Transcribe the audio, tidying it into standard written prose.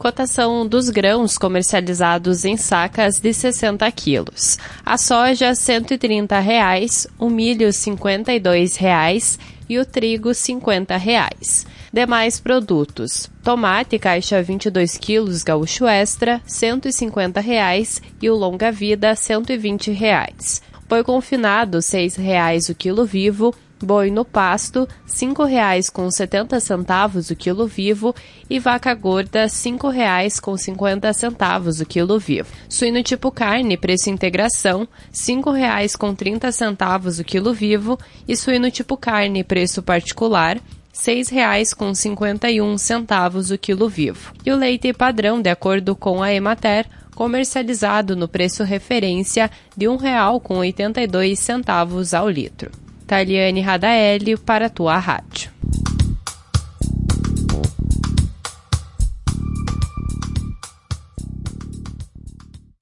Cotação dos grãos comercializados em sacas de 60 quilos. A soja, R$ 130,00, o milho, R$ 52,00 e o trigo, R$ 50,00. Demais produtos. Tomate, caixa 22 quilos, gaúcho extra, R$ 150,00 e o longa vida, R$ 120,00. Boi confinado, R$ 6,00 o quilo vivo. Boi no pasto, R$ 5,70 o quilo vivo e vaca gorda, R$ 5,50 o quilo vivo. Suíno tipo carne, preço integração, R$ 5,30 o quilo vivo e suíno tipo carne, preço particular, R$ 6,51 o quilo vivo. E o leite padrão, de acordo com a Emater, comercializado no preço referência de R$ 1,82 ao litro. Taliane Radaeli para a tua rádio.